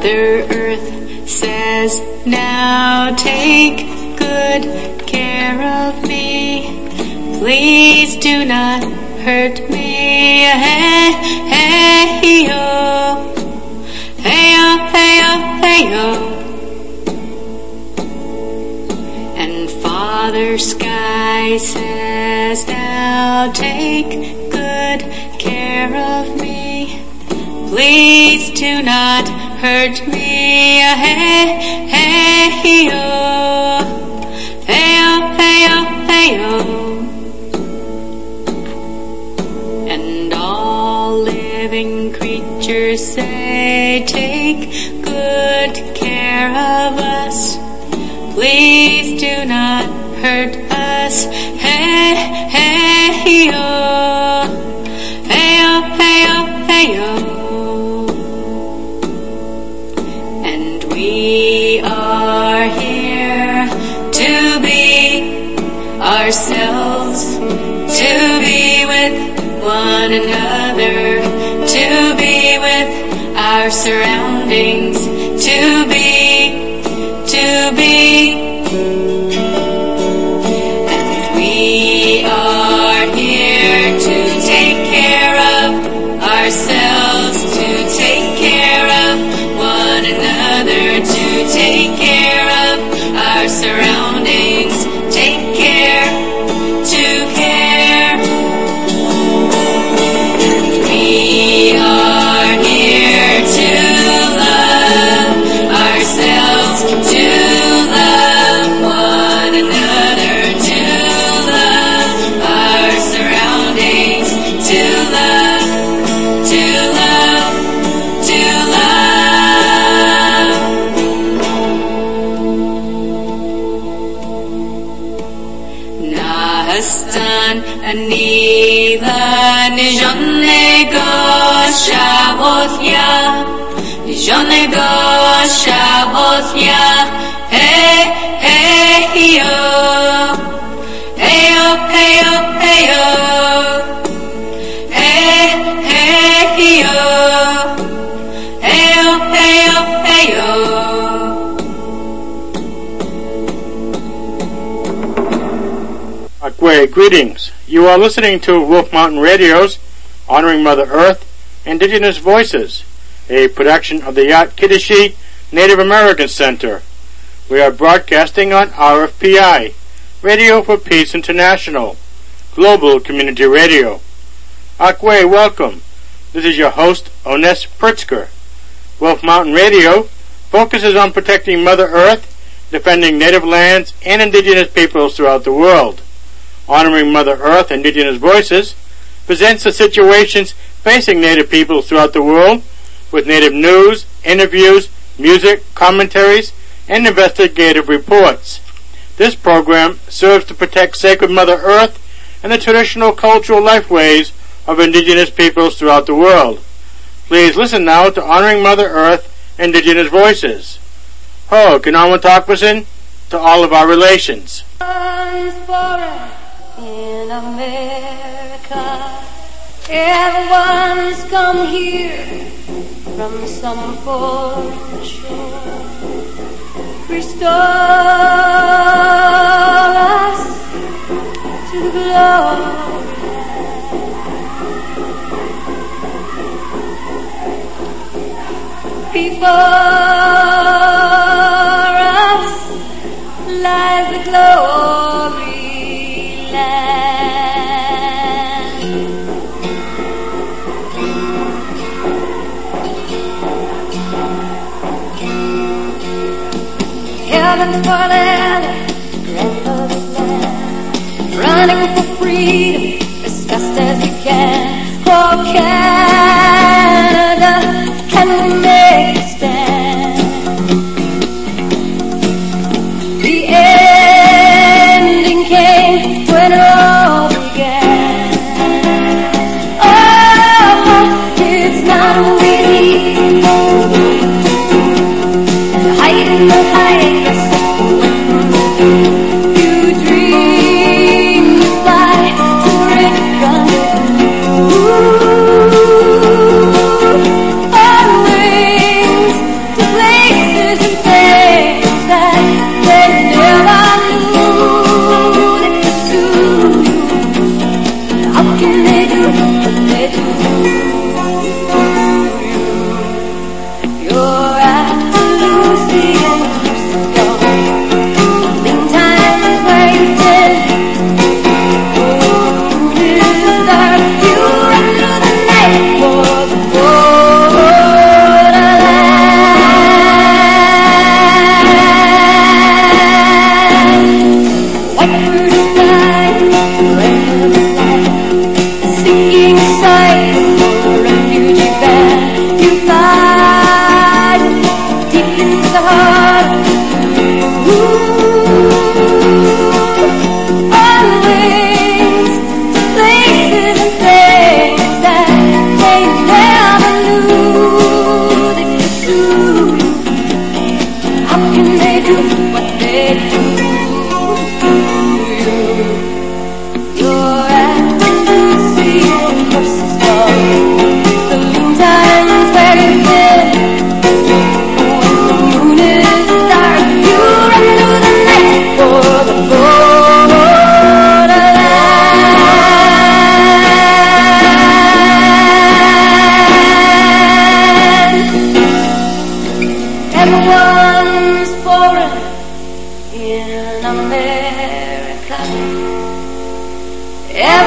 Mother Earth says, now take good care of me. Please do not hurt me. Hey, hey, yo. Hey, yo, hey, yo, hey, yo. And Father Sky says, now take good care of me. Please do not hurt me. Hey, hey, yo. Hey, yo, hey, yo, hey, yo. And all living creatures say, take good care of us. Please do not hurt us. Hey, hey, yo. Hey, yo, hey, yo, hey, yo. And we are here to be ourselves, to be with one another, to be with our surroundings, to be. And we are here to take care of ourselves, to take care of one another, to take care of our surroundings, take care, to care. And we are here to love ourselves, to love one another, to love our surroundings, to love, to love, to love. Nahastan anila nijonego shabothya, nijonego shabothya. Hey, hey, yo. Hey, yo, hey, yo, hey, yo. Hey, hey, yo. Hey, yo, hey, yo, hey, yo. Greetings. You are listening to Wolf Mountain Radio's Honoring Mother Earth, Indigenous Voices, a production of the Yat-Kiddishi Native American Center. We are broadcasting on RFPI, Radio for Peace International, Global Community Radio. Akwe, welcome. This is your host, Ones Pritzker. Wolf Mountain Radio focuses on protecting Mother Earth, defending native lands and indigenous peoples throughout the world. Honoring Mother Earth, Indigenous Voices presents the situations facing native peoples throughout the world with native news, interviews, music, commentaries, and investigative reports. This program serves to protect sacred Mother Earth and the traditional cultural lifeways of indigenous peoples throughout the world. Please listen now to Honoring Mother Earth, Indigenous Voices. Ho, Kinawatakwasin, to all of our relations. In America, everyone's come here from some foreign shore. Restore us to glory. Before us lies the glory. Heaven's fallen, grandmother's land, running for freedom as fast as we can. Oh, Canada, can we make a stand? The ending came when it all began. Oh, it's not easy to hide in the hiding.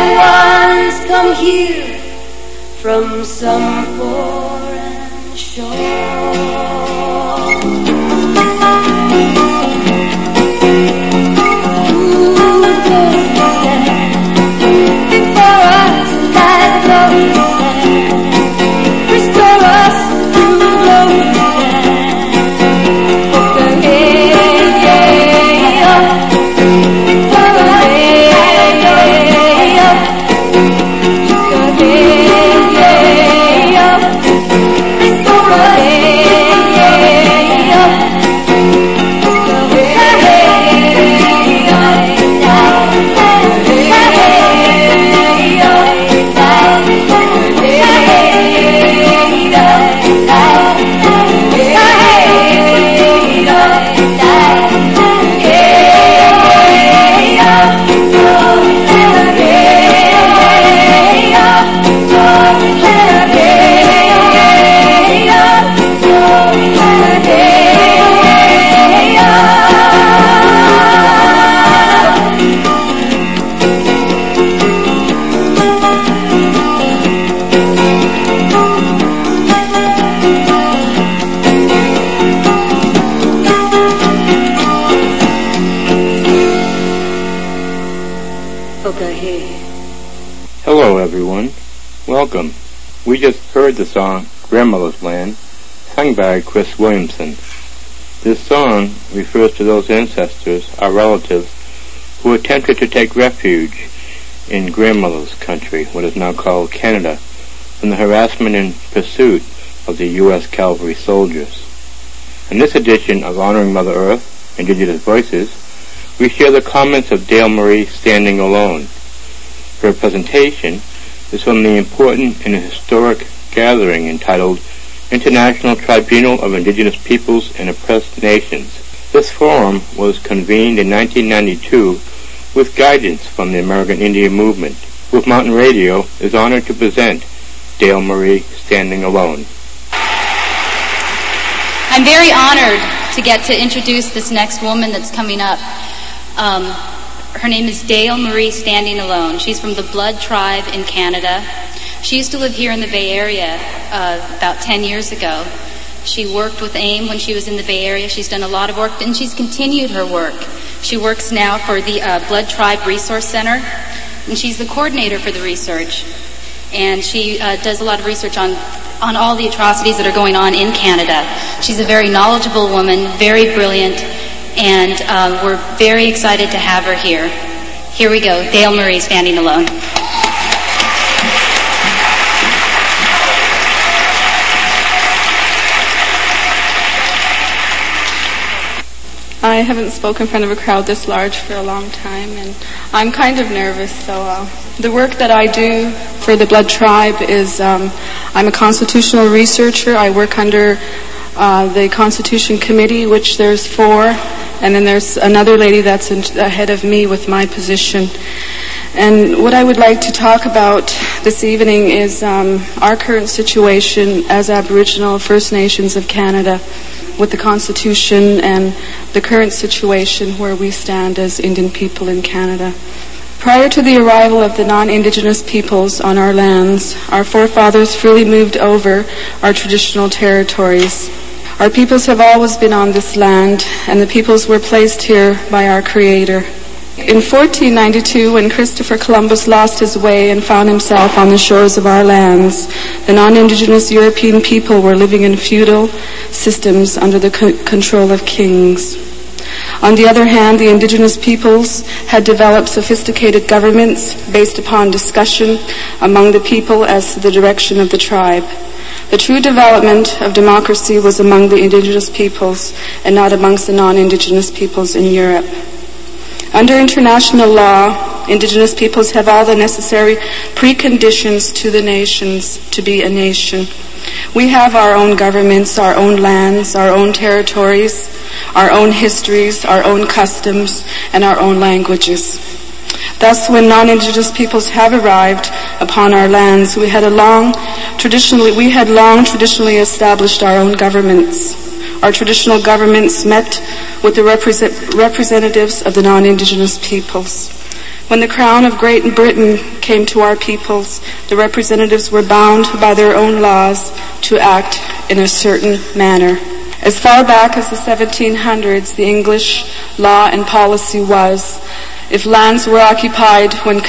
ones come here from some foreign shore. Before us lies the glorious land. Restore us through the glorious land. Hello everyone, welcome. We just heard the song Grandmother's Land, sung by Chris Williamson. This song refers to those ancestors, our relatives, who attempted to take refuge in Grandmother's country, what is now called Canada, from the harassment and pursuit of the U.S. Cavalry soldiers. In this edition of Honoring Mother Earth, Indigenous Voices, we share the comments of Dale Marie Standing Alone. Her presentation is from the important and historic gathering entitled International Tribunal of Indigenous Peoples and Oppressed Nations. This forum was convened in 1992 with guidance from the American Indian Movement. Wolf Mountain Radio is honored to present Dale Marie Standing Alone. I'm very honored to get to introduce this next woman that's coming up. Her name is Dale Marie Standing Alone. She's from the Blood Tribe in Canada. She used to live here in the Bay Area about 10 years ago. She worked with AIM when she was in the Bay Area. She's done a lot of work, and she's continued her work. She works now for the Blood Tribe Resource Center, and she's the coordinator for the research. And she does a lot of research on all the atrocities that are going on in Canada. She's a very knowledgeable woman, very brilliant, and we're very excited to have her here. Here we go, Dale Marie Standing Alone. I haven't spoken in front of a crowd this large for a long time, and I'm kind of nervous. So the work that I do for the Blood Tribe is I'm a constitutional researcher. I work under the Constitution Committee, which there's 4, and then there's another lady that's ahead of me with my position. And what I would like to talk about this evening is our current situation as Aboriginal First Nations of Canada with the Constitution and the current situation where we stand as Indian people in Canada. Prior to the arrival of the non-Indigenous peoples on our lands, our forefathers freely moved over our traditional territories. Our peoples have always been on this land, and the peoples were placed here by our Creator. In 1492, when Christopher Columbus lost his way and found himself on the shores of our lands, the non-Indigenous European people were living in feudal systems under the control of kings. On the other hand, the Indigenous peoples had developed sophisticated governments based upon discussion among the people as to the direction of the tribe. The true development of democracy was among the Indigenous peoples and not amongst the non-Indigenous peoples in Europe. Under international law, Indigenous peoples have all the necessary preconditions to the nations to be a nation. We have our own governments, our own lands, our own territories, our own histories, our own customs, and our own languages. Thus, when non-Indigenous peoples have arrived upon our lands, we had long traditionally established our own governments. Our traditional governments met with the representatives of the non-Indigenous peoples. When the Crown of Great Britain came to our peoples, the representatives were bound by their own laws to act in a certain manner. As far back as the 1700s, the English law and policy was, if lands were occupied when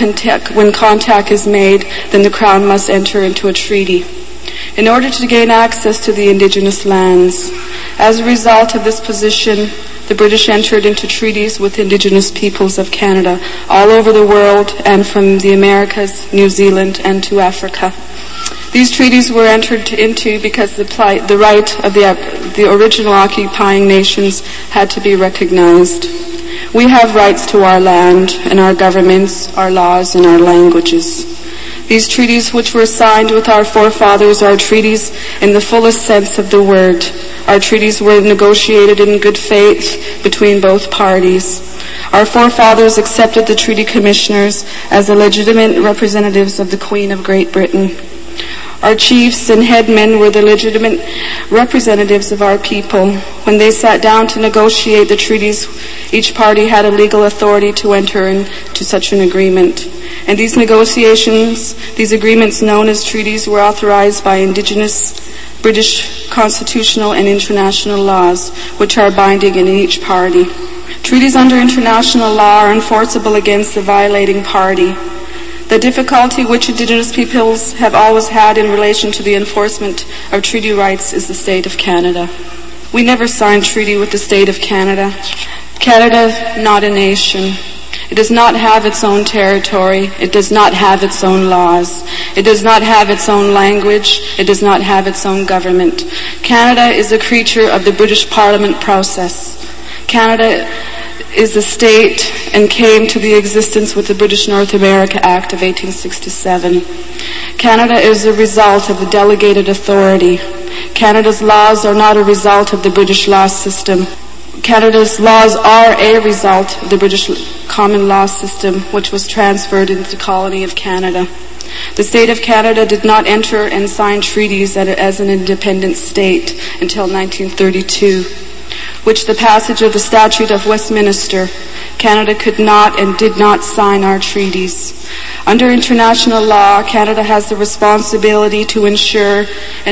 contact is made, then the Crown must enter into a treaty in order to gain access to the indigenous lands. As a result of this position, the British entered into treaties with indigenous peoples of Canada all over the world and from the Americas, New Zealand, and to Africa. These treaties were entered into because the right of the original occupying nations had to be recognized. We have rights to our land and our governments, our laws, and our languages. These treaties which were signed with our forefathers are treaties in the fullest sense of the word. Our treaties were negotiated in good faith between both parties. Our forefathers accepted the treaty commissioners as the legitimate representatives of the Queen of Great Britain. Our chiefs and headmen were the legitimate representatives of our people. When they sat down to negotiate the treaties, each party had a legal authority to enter into such an agreement. And these negotiations, these agreements known as treaties, were authorized by indigenous British constitutional and international laws, which are binding in each party. Treaties under international law are enforceable against the violating party. The difficulty which indigenous peoples have always had in relation to the enforcement of treaty rights is the state of Canada. We never signed treaty with the state of Canada. Canada, not a nation. It does not have its own territory. It does not have its own laws. It does not have its own language. It does not have its own government. Canada is a creature of the British Parliament process. Canada is a state and came to the existence with the British North America Act of 1867. Canada is a result of the delegated authority. Canada's laws are not a result of the British law system. Canada's laws are a result of the British common law system, which was transferred into the colony of Canada. The state of Canada did not enter and sign treaties as an independent state until 1932, which the passage of the Statute of Westminster, Canada could not and did not sign our treaties. Under international law, Canada has the responsibility to ensure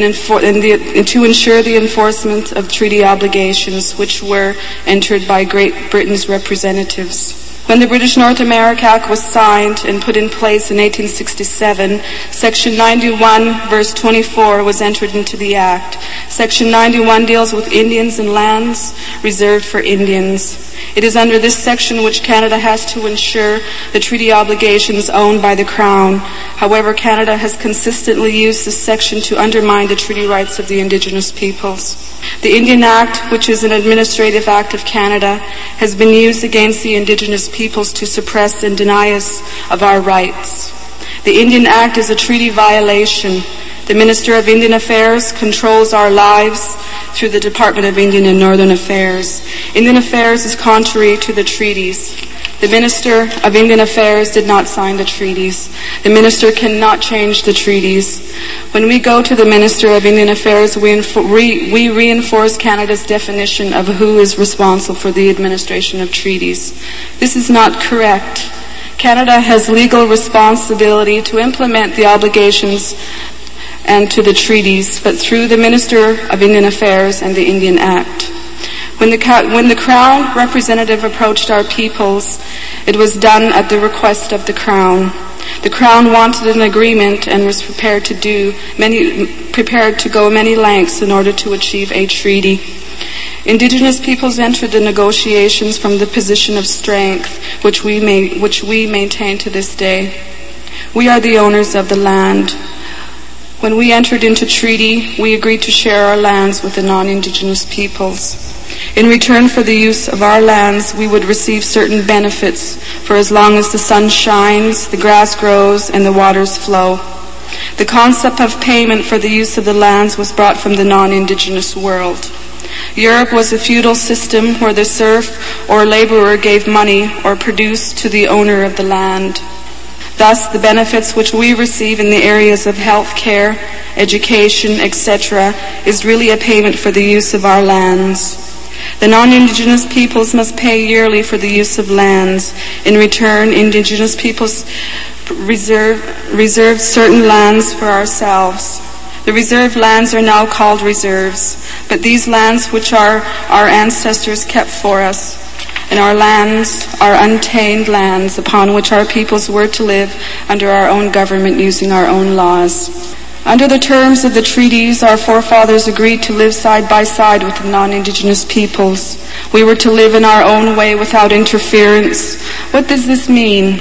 the enforcement of treaty obligations which were entered by Great Britain's representatives. When the British North America Act was signed and put in place in 1867, Section 91, verse 24 was entered into the Act. Section 91 deals with Indians and lands reserved for Indians. It is under this section which Canada has to ensure the treaty obligations owned by the Crown. However, Canada has consistently used this section to undermine the treaty rights of the indigenous peoples. The Indian Act, which is an administrative act of Canada, has been used against the indigenous peoples to suppress and deny us of our rights. The Indian Act is a treaty violation. The Minister of Indian Affairs controls our lives through the Department of Indian and Northern Affairs. Indian Affairs is contrary to the treaties. The Minister of Indian Affairs did not sign the treaties. The Minister cannot change the treaties. When we go to the Minister of Indian Affairs, we reinforce Canada's definition of who is responsible for the administration of treaties. This is not correct. Canada has legal responsibility to implement the obligations and to the treaties, but through the Minister of Indian Affairs and the Indian Act. When the Crown representative approached our peoples, it was done at the request of the Crown. The Crown wanted an agreement and was prepared to go many lengths in order to achieve a treaty. Indigenous peoples entered the negotiations from the position of strength, which we maintain to this day. We are the owners of the land. When we entered into treaty, we agreed to share our lands with the non-indigenous peoples. In return for the use of our lands, we would receive certain benefits for as long as the sun shines, the grass grows, and the waters flow. The concept of payment for the use of the lands was brought from the non-indigenous world. Europe was a feudal system where the serf or laborer gave money or produce to the owner of the land. Thus, the benefits which we receive in the areas of health care, education, etc., is really a payment for the use of our lands. The non-indigenous peoples must pay yearly for the use of lands. In return, indigenous peoples reserve certain lands for ourselves. The reserved lands are now called reserves, but these lands which our ancestors kept for us, and our lands are untamed lands upon which our peoples were to live under our own government using our own laws. Under the terms of the treaties, our forefathers agreed to live side by side with the non-indigenous peoples. We were to live in our own way without interference. What does this mean?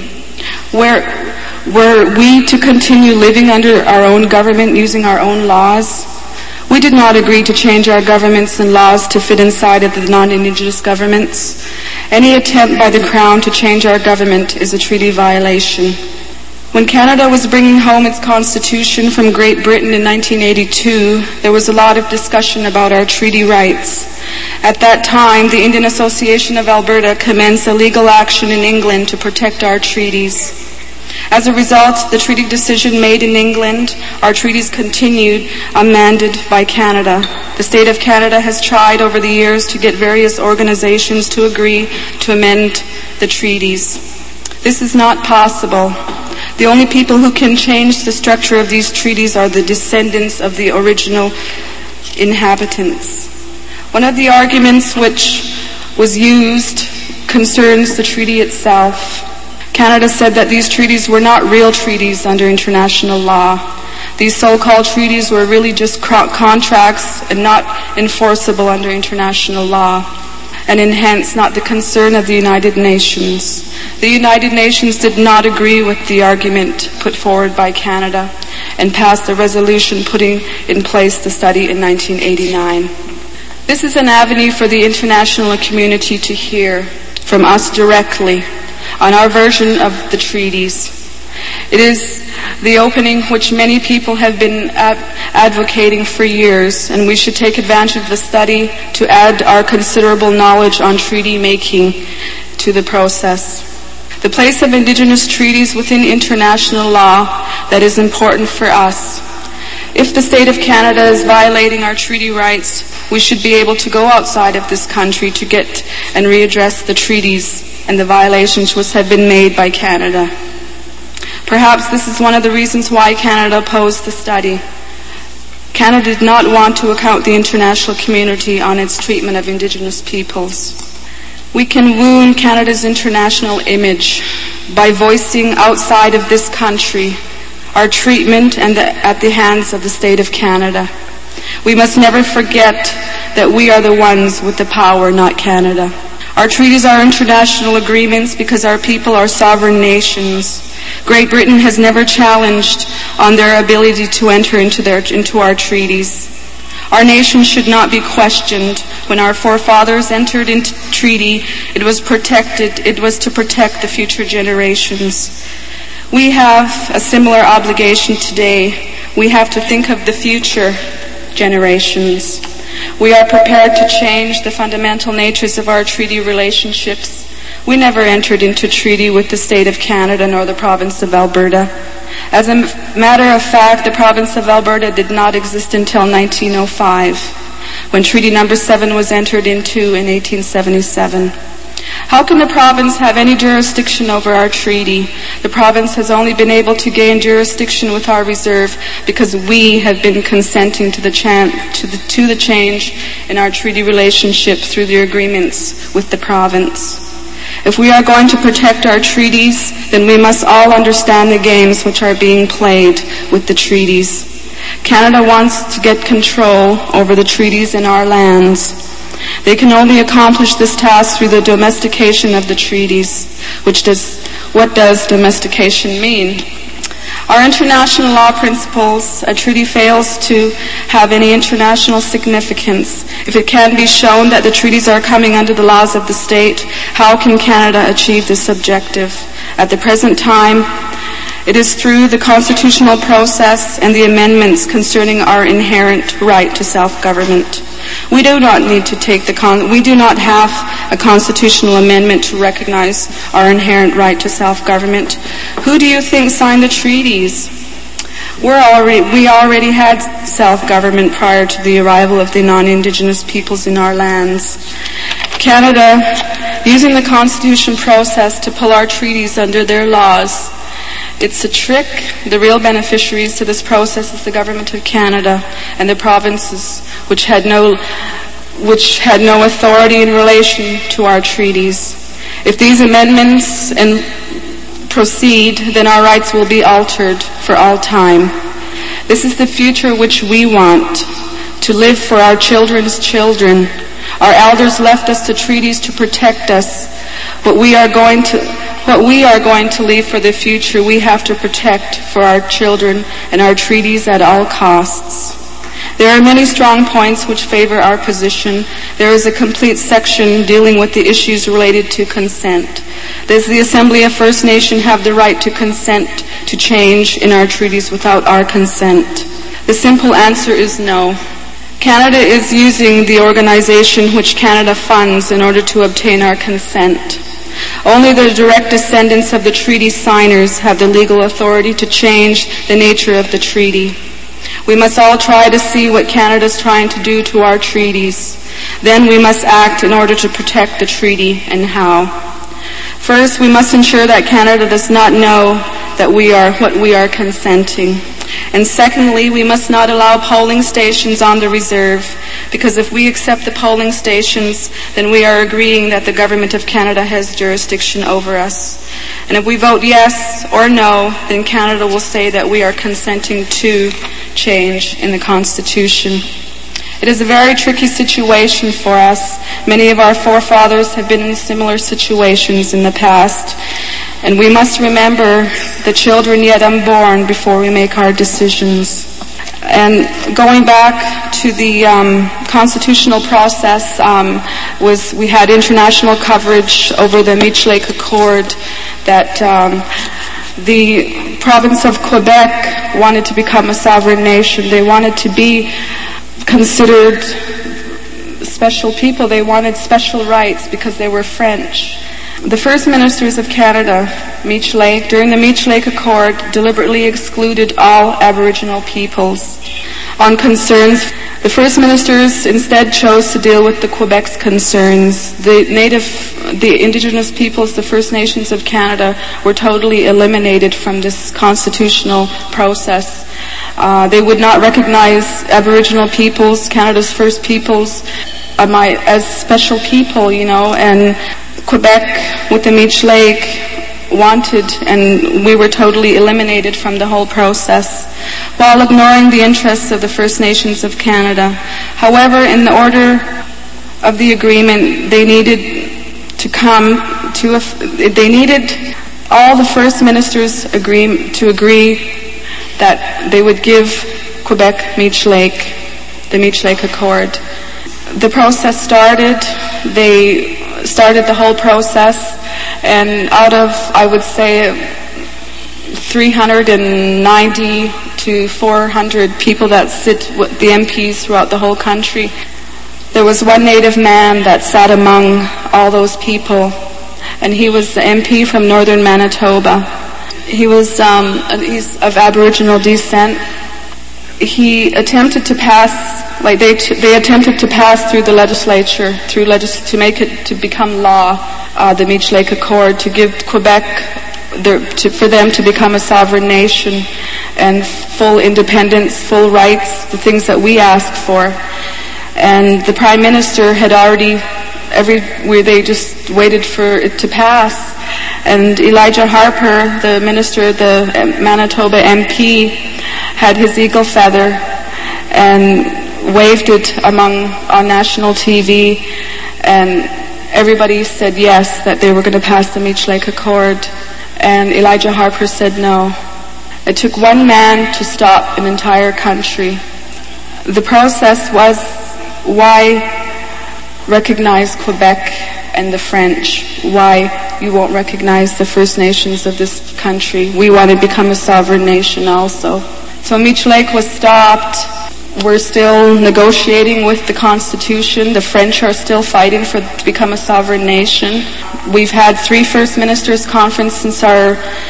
Were we to continue living under our own government using our own laws? We did not agree to change our governments and laws to fit inside of the non-indigenous governments. Any attempt by the Crown to change our government is a treaty violation. When Canada was bringing home its constitution from Great Britain in 1982, there was a lot of discussion about our treaty rights. At that time, the Indian Association of Alberta commenced a legal action in England to protect our treaties. As a result, the treaty decision made in England, our treaties continued amended by Canada. The state of Canada has tried over the years to get various organizations to agree to amend the treaties. This is not possible. The only people who can change the structure of these treaties are the descendants of the original inhabitants. One of the arguments which was used concerns the treaty itself. Canada said that these treaties were not real treaties under international law. These so-called treaties were really just contracts and not enforceable under international law, and hence not the concern of the United Nations. The United Nations did not agree with the argument put forward by Canada and passed a resolution putting in place the study in 1989. This is an avenue for the international community to hear from us directly on our version of the treaties. It is the opening which many people have been advocating for years, and we should take advantage of the study to add our considerable knowledge on treaty making to the process. The place of Indigenous treaties within international law that is important for us. If the state of Canada is violating our treaty rights, we should be able to go outside of this country to get and readdress the treaties and the violations which have been made by Canada. Perhaps this is one of the reasons why Canada opposed the study. Canada did not want to account the international community on its treatment of Indigenous peoples. We can wound Canada's international image by voicing outside of this country our treatment and at the hands of the state of Canada. We must never forget that we are the ones with the power, not Canada. Our treaties are international agreements because our people are sovereign nations. Great Britain has never challenged on their ability to enter into our treaties. Our nation should not be questioned. When our forefathers entered into treaty, it was to protect the future generations. We have a similar obligation today. We have to think of the future generations. We are prepared to change the fundamental natures of our treaty relationships. We never entered into treaty with the state of Canada nor the province of Alberta. As a matter of fact, the province of Alberta did not exist until 1905, when Treaty Number 7 was entered into in 1877. How can the province have any jurisdiction over our treaty? The province has only been able to gain jurisdiction with our reserve because we have been consenting to the change in our treaty relationship through the agreements with the province. If we are going to protect our treaties, then we must all understand the games which are being played with the treaties. Canada wants to get control over the treaties in our lands. They can only accomplish this task through the domestication of the treaties. What does domestication mean? Our international law principles, a treaty fails to have any international significance. If it can be shown that the treaties are coming under the laws of the state, how can Canada achieve this objective? At the present time, it is through the constitutional process and the amendments concerning our inherent right to self-government. We do not have a constitutional amendment to recognize our inherent right to self-government. Who do you think signed the treaties? We already had self-government prior to the arrival of the non-Indigenous peoples in our lands. Canada, using the Constitution process to pull our treaties under their laws. It's a trick. The real beneficiaries to this process is the Government of Canada and the provinces, which had no authority in relation to our treaties. If these amendments proceed, then our rights will be altered for all time. This is the future which we want, to live for our children's children. Our elders left us the treaties to protect us. What we are going to leave for the future, we have to protect for our children and our treaties at all costs. There are many strong points which favor our position. There is a complete section dealing with the issues related to consent. Does the Assembly of First Nation have the right to consent to change in our treaties without our consent? The simple answer is no. Canada is using the organization which Canada funds in order to obtain our consent. Only the direct descendants of the treaty signers have the legal authority to change the nature of the treaty. We must all try to see what Canada is trying to do to our treaties. Then we must act in order to protect the treaty, and how. First, we must ensure that Canada does not know that what we are consenting. And secondly, we must not allow polling stations on the reserve, because if we accept the polling stations, then we are agreeing that the Government of Canada has jurisdiction over us. And if we vote yes or no, then Canada will say that we are consenting to change in the Constitution. It is a very tricky situation for us. Many of our forefathers have been in similar situations in the past. And we must remember the children yet unborn before we make our decisions. And going back to the constitutional process, we had international coverage over the Meech Lake Accord that the province of Quebec wanted to become a sovereign nation. They wanted to be considered special people. They wanted special rights because they were French. The first ministers of Canada, Meech Lake, during the Meech Lake Accord, deliberately excluded all Aboriginal peoples. On concerns, the first ministers instead chose to deal with the Quebec's concerns. The Indigenous peoples, the First Nations of Canada, were totally eliminated from this constitutional process. They would not recognize Aboriginal peoples, Canada's first peoples, as special people, and Quebec with the Meech Lake wanted, and we were totally eliminated from the whole process, while ignoring the interests of the First Nations of Canada. However, in the order of the agreement, they needed all the First Ministers to agree that they would give Quebec Meech Lake, the Meech Lake Accord. The process started. They started the whole process, and out of, I would say, 390 to 400 people that sit with the MPs throughout the whole country, there was one Native man that sat among all those people, and he was the MP from northern Manitoba. He was he's of Aboriginal descent. He attempted to pass, they attempted to pass through the legislature, to make it to become law, the Meech Lake Accord, to give Quebec, for them to become a sovereign nation and full independence, full rights, the things that we ask for. And the Prime Minister had already, they just waited for it to pass. And Elijah Harper, the minister, the Manitoba MP, had his eagle feather and waved it on national TV, and everybody said yes, that they were going to pass the Meech Lake Accord. And Elijah Harper said no. It took one man to stop an entire country. The process was, why recognize Quebec and the French? Why you won't recognize the First Nations of this country? We want to become a sovereign nation also. So Meech Lake was stopped. We're still negotiating with the Constitution. The French are still fighting to become a sovereign nation. We've had 3 First Ministers' conference since our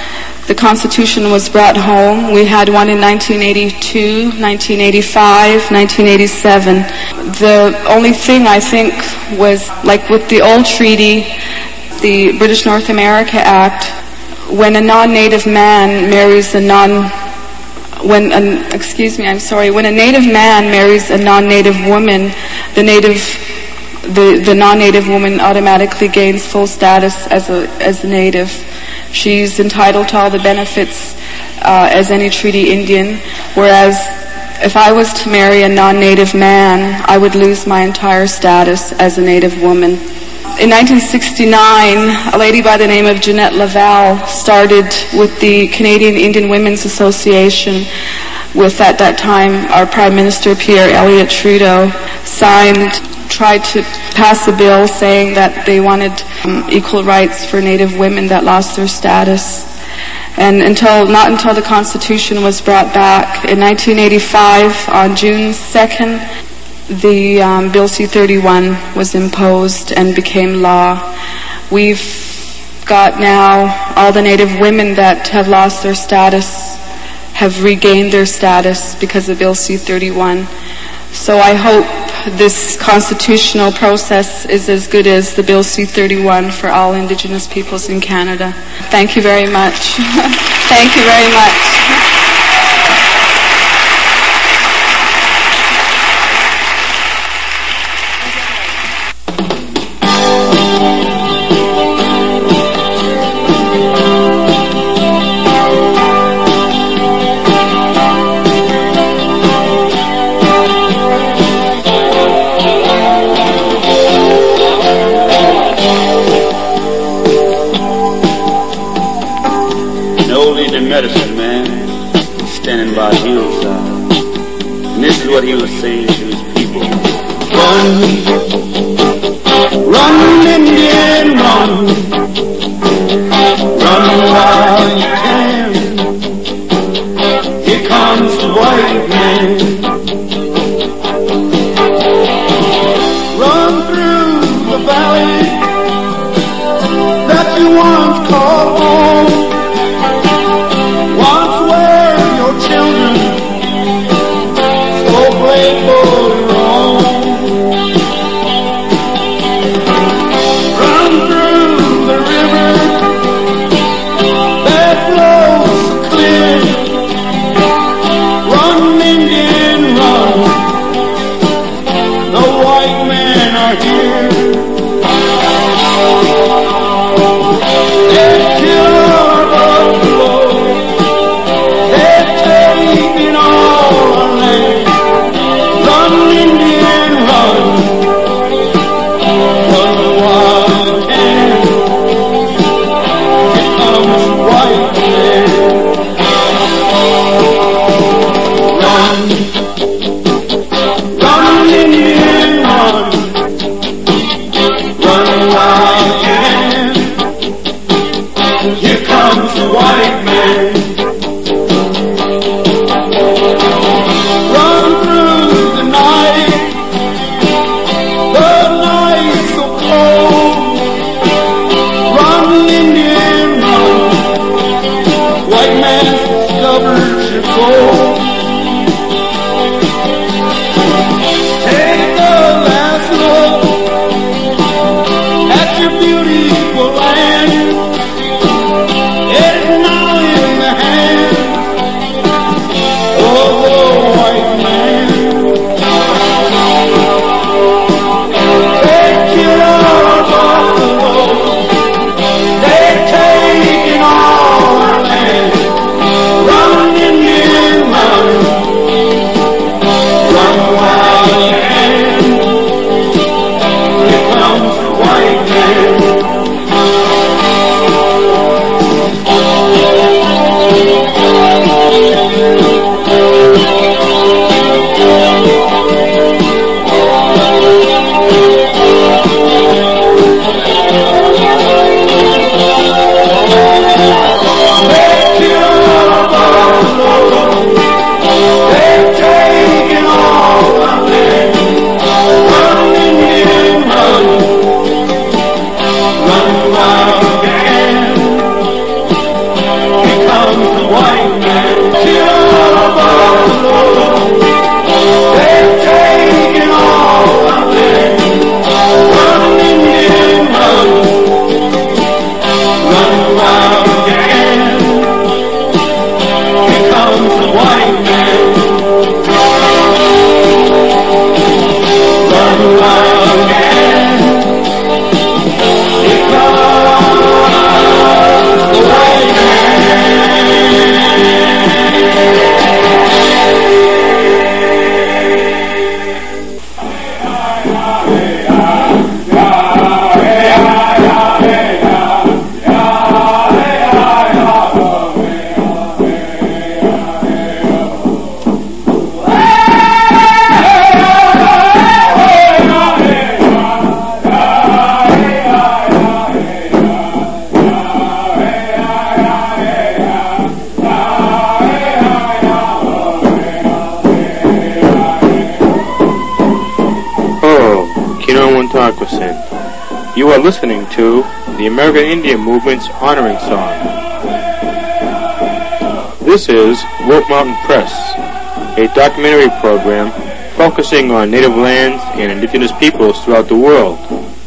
the Constitution was brought home. We had one in 1982, 1985, 1987. The only thing I think was, like with the old treaty, the British North America Act, when a non-native man marries a when a native man marries a non-native woman, the non-native woman automatically gains full status as a native. She's entitled to all the benefits as any treaty Indian, whereas if I was to marry a non-native man, I would lose my entire status as a native woman. In 1969, a lady by the name of Jeanette Laval started with the Canadian Indian Women's Association with, at that time, our Prime Minister Pierre Elliott Trudeau, tried to pass a bill saying that they wanted equal rights for Native women that lost their status. And not until the Constitution was brought back in 1985, on June 2nd, the Bill C-31 was imposed and became law. We've got now all the Native women that have lost their status have regained their status because of Bill C-31. So I hope this constitutional process is as good as the Bill C-31 for all Indigenous peoples in Canada. Thank you very much. Thank you very much. Medicine man standing by the hillside, and this is what he was saying to his people: run, run, Indian, run, run while you can. Here comes the white man. Run through the valley that you once called home. Run, Indian, run. Edwin Tarquison. You are listening to the American Indian Movement's Honoring Song. This is Wolf Mountain Press, a documentary program focusing on native lands and indigenous peoples throughout the world.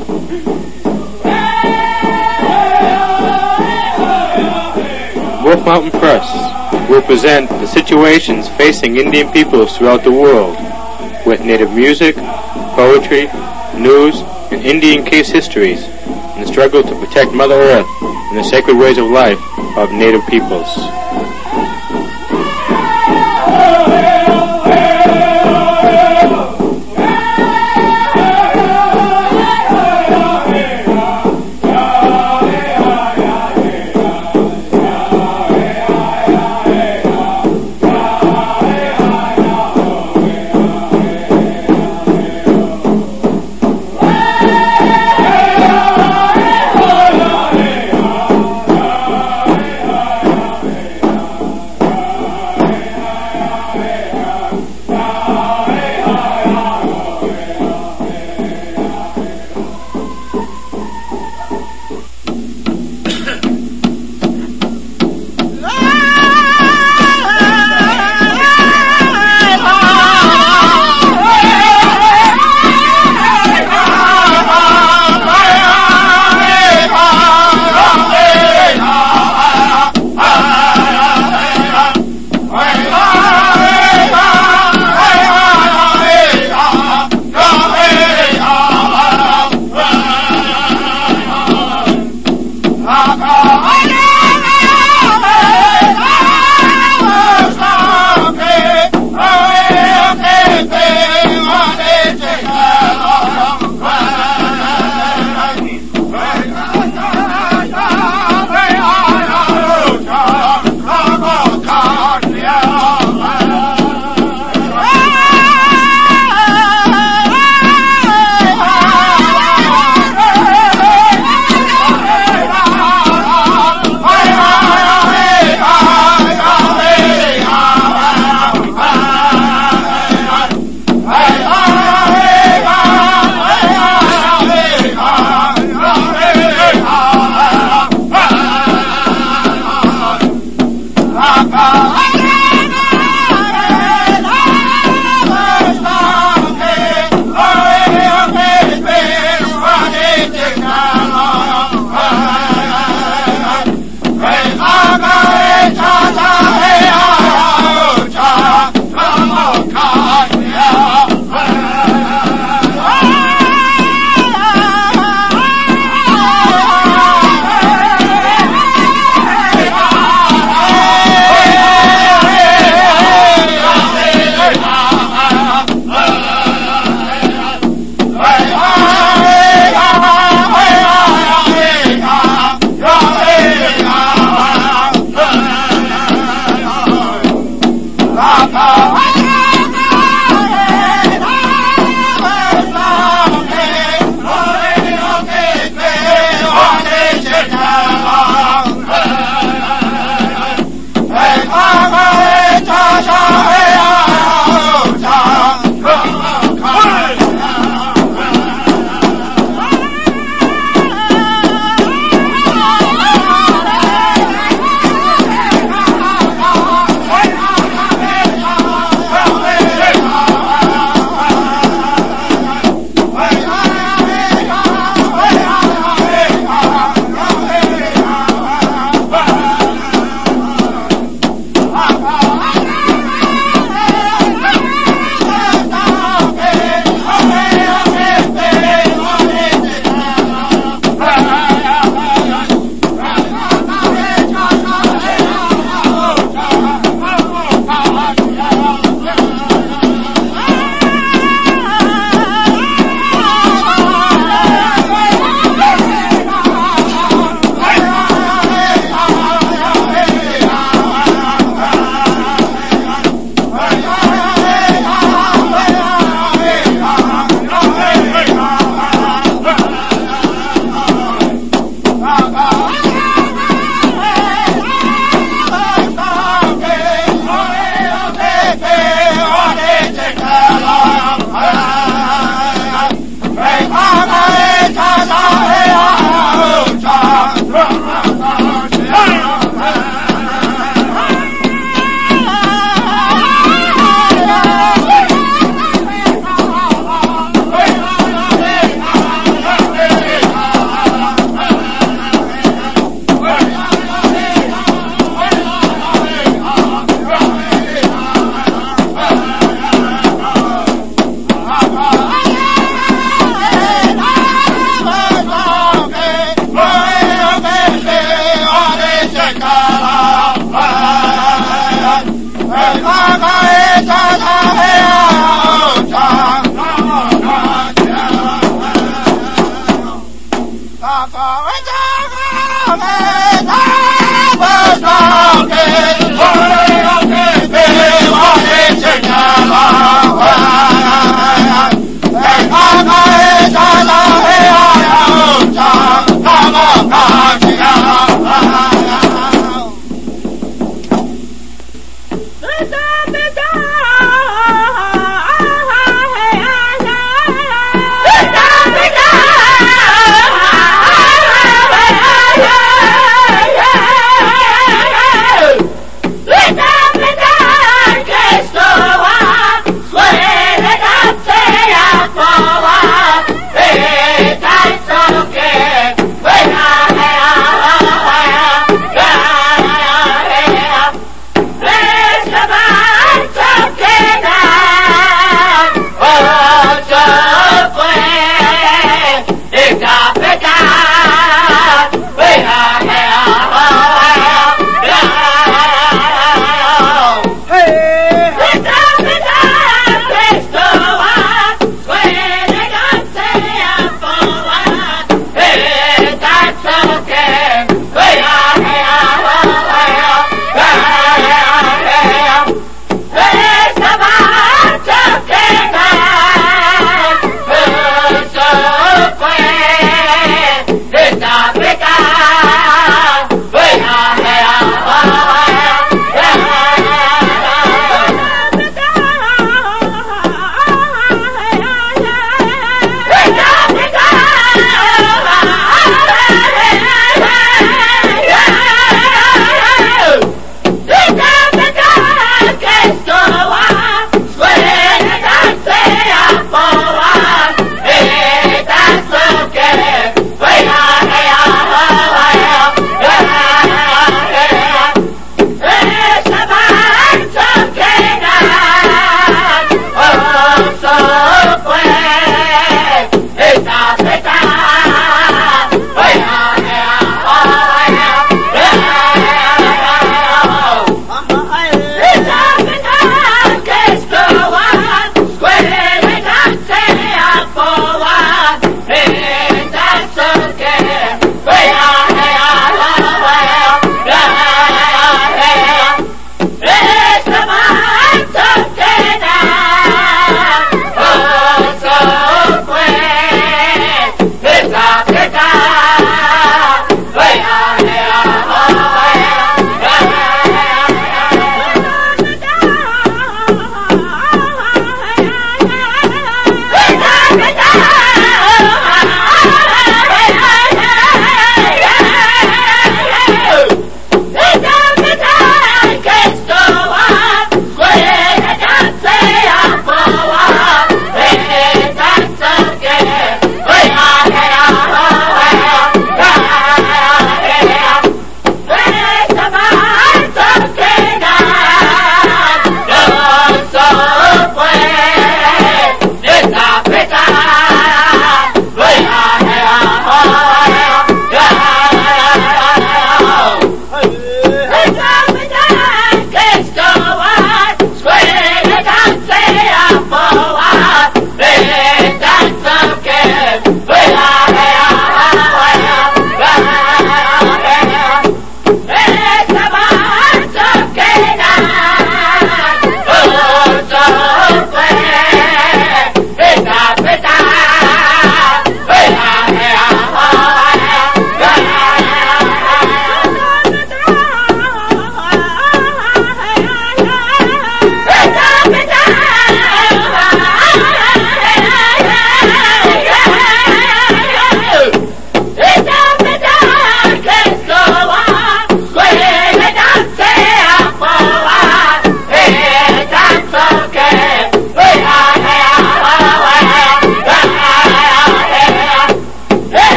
Wolf Mountain Press will present the situations facing Indian peoples throughout the world, with native music, poetry, news, and Indian case histories, in the struggle to protect Mother Earth and the sacred ways of life of native peoples.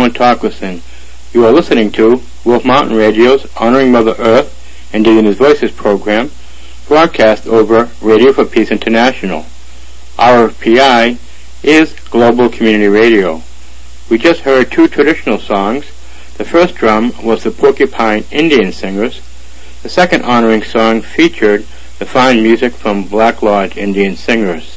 John Talkerson. You are listening to Wolf Mountain Radio's Honoring Mother Earth, Indigenous Voices program, broadcast over Radio for Peace International. RFPI is Global Community Radio. We just heard two traditional songs. The first drum was the Porcupine Indian Singers. The second honoring song featured the fine music from Black Lodge Indian Singers.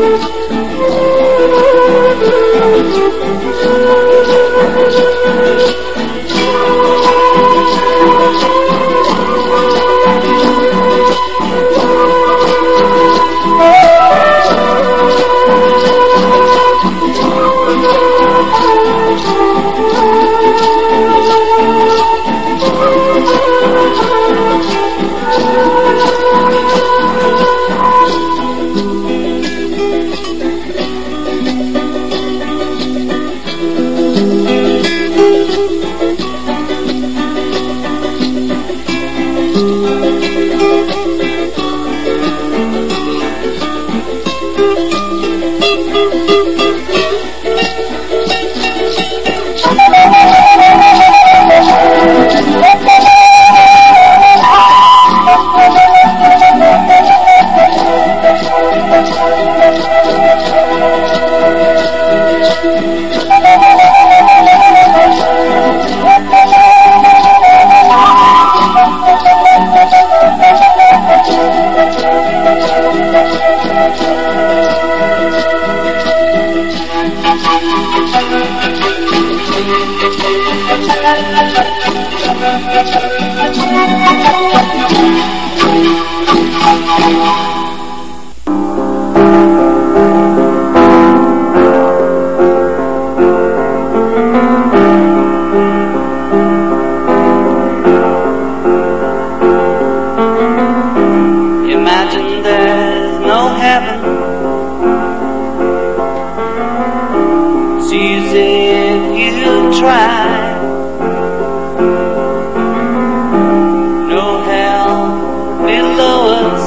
Imagine there's no heaven. It's easy if you try. No hell below us.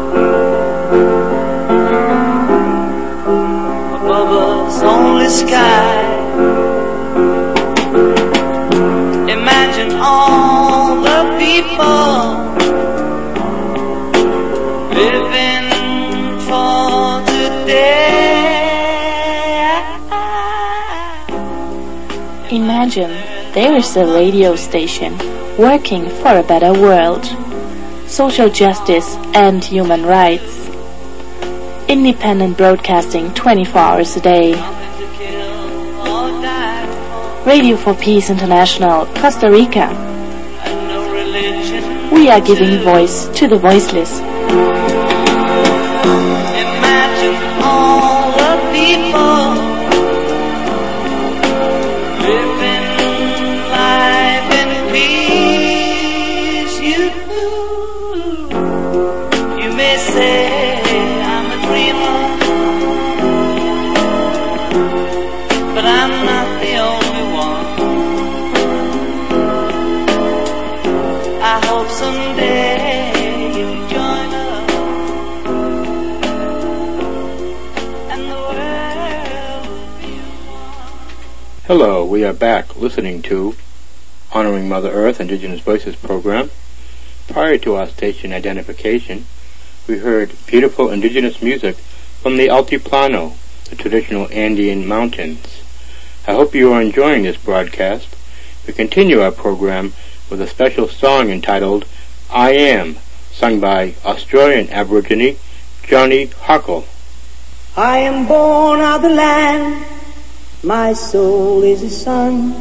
Above us only sky. Imagine all the people living for today. Imagine there is a radio station working for a better world, social justice and human rights. Independent broadcasting 24 hours a day. Radio for Peace International, Costa Rica. We are giving voice to the voiceless. Imagine all the people living life in peace. You may say I'm a dreamer, but I'm not the only one. I hope someday you'll join us. Hello, we are back listening to Honoring Mother Earth Indigenous Voices program. Prior to our station identification, we heard beautiful indigenous music from the Altiplano, the traditional Andean mountains. I hope you are enjoying this broadcast. We continue our program with a special song entitled I Am, sung by Australian Aborigine Johnny Huckle. I am born of the land, my soul is a sun.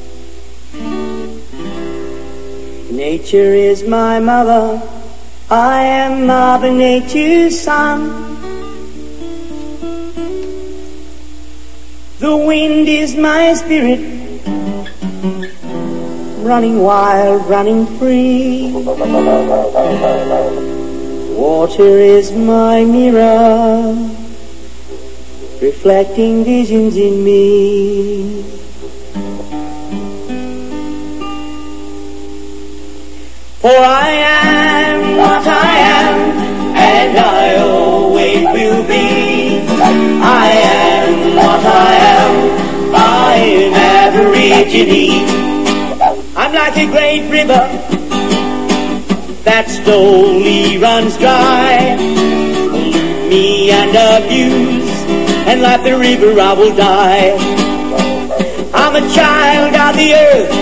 Nature is my mother, I am Mother Nature's son. The wind is my spirit, running wild, running free. Water is my mirror, reflecting visions in me. For I am what I am, and I always will be. I am what I am, I am Aborigine. I'm like a great river that slowly runs dry. Pollute me and abuse, and like the river I will die. I'm a child of the earth,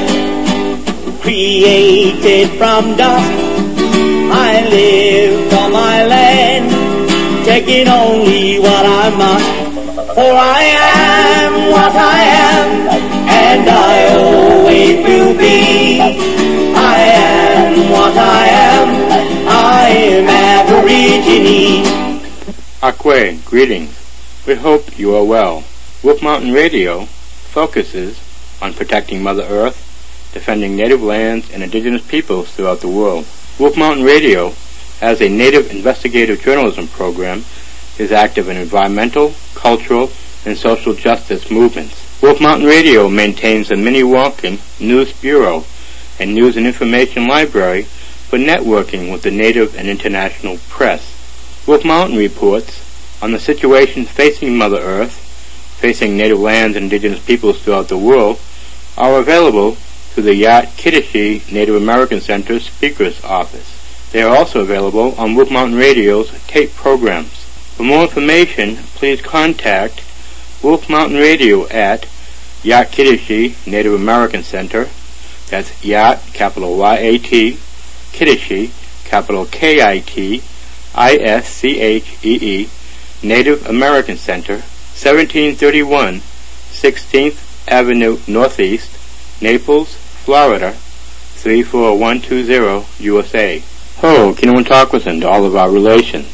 created from dust. I live on my land, taking only what I must. For I am what I am, and I always will be. I am what I am, I am Aborigine. Akwe, greetings. We hope you are well. Wolf Mountain Radio focuses on protecting Mother Earth, defending native lands and indigenous peoples throughout the world. Wolf Mountain Radio, as a native investigative journalism program, is active in environmental, cultural, and social justice movements. Wolf Mountain Radio maintains the Minnewacan News Bureau and News and Information Library for networking with the native and international press. Wolf Mountain reports on the situation facing Mother Earth, facing native lands and indigenous peoples throughout the world, are available through the Yat Kiddishi Native American Center Speaker's Office. They are also available on Wolf Mountain Radio's tape programs. For more information, please contact Wolf Mountain Radio at Yat Kiddishi Native American Center. That's Yat, capital Y-A-T, Kiddishi, capital K-I-T, I-S-C-H-E-E, Native American Center, 1731 16th Avenue Northeast, Naples, Florida, 34120, USA. Ho, Kinawantakasan to all of our relations.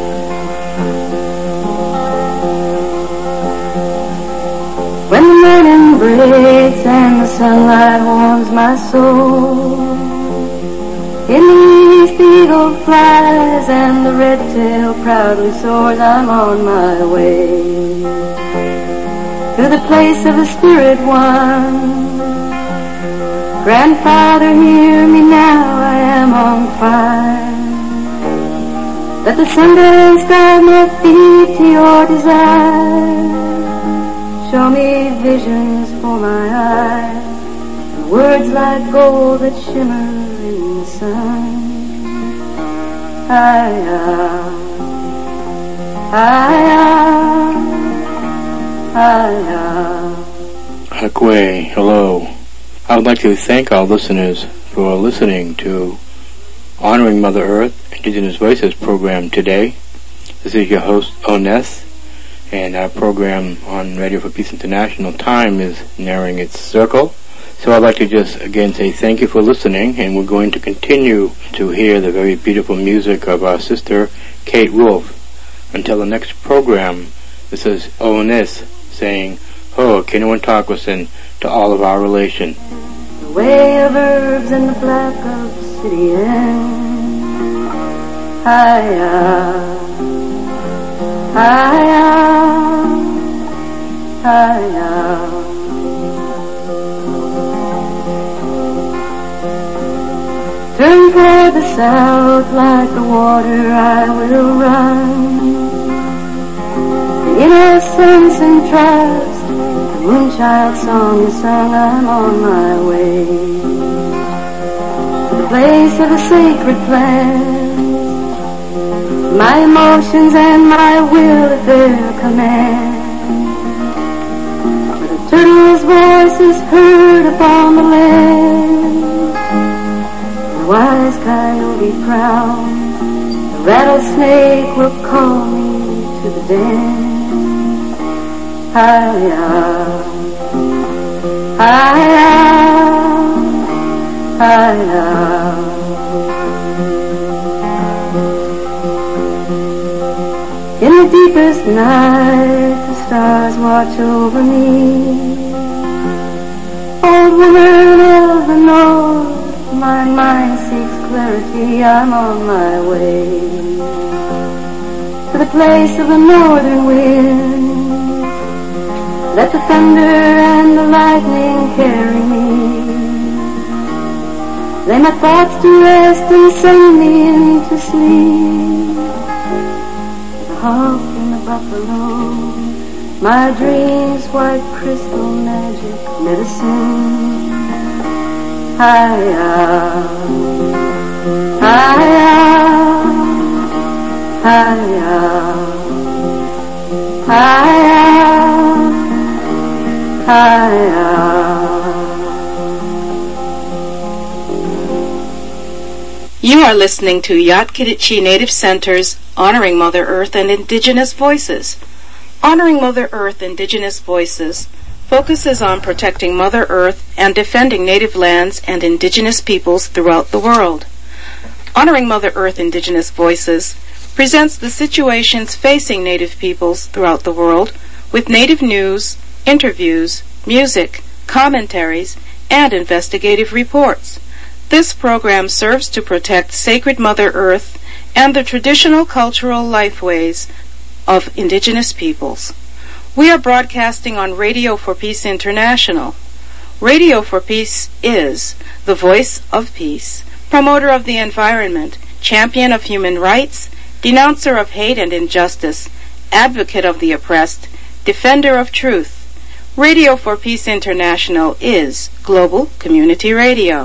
When the morning breaks and the sunlight warms my soul, in the east the eagle flies and the red tail proudly soars, I'm on my way to the place of the spirit one. Grandfather, hear me now, I am on fire. Let the Sundays guide my feet to your desire. Show me visions for my eyes, and words like gold that shimmer in the sun. Akwe, hello. I would like to thank our listeners for listening to Honoring Mother Earth Indigenous Voices program today. This is your host, Oness, and our program on Radio for Peace International time is nearing its circle. So I'd like to just again say thank you for listening, and we're going to continue to hear the very beautiful music of our sister Kate Wolf. Until the next program, this is Oness saying Ho, Kinawantakasan to all of our relation. The way of herbs and the black obsidian. Turn toward the south like the water I will run. The innocence and trust, the moonchild song is sung, I'm on my way to the place of the sacred plants. My emotions and my will at their command. Where the turtle's voice is heard upon the land. The wise coyote crowns, the rattlesnake will call me to the den. In the deepest night, the stars watch over me. Old woman of the north, my mind seeks clarity, I'm on my way to the place of the northern wind. Let the thunder and the lightning carry me. Lay my thoughts to rest and send me into sleep. The hawk and the buffalo, my dreams white crystal magic medicine. You You are listening to Yat-Kiditchi Native Center's Honoring Mother Earth and Indigenous Voices. Honoring Mother Earth Indigenous Voices focuses on protecting Mother Earth and defending native lands and indigenous peoples throughout the world. Honoring Mother Earth Indigenous Voices presents the situations facing native peoples throughout the world with native news, interviews, music, commentaries, and investigative reports. This program serves to protect sacred Mother Earth and the traditional cultural lifeways of indigenous peoples. We are broadcasting on Radio for Peace International. Radio for Peace is the voice of peace, promoter of the environment, champion of human rights, denouncer of hate and injustice, advocate of the oppressed, defender of truth. Radio for Peace International is Global Community Radio.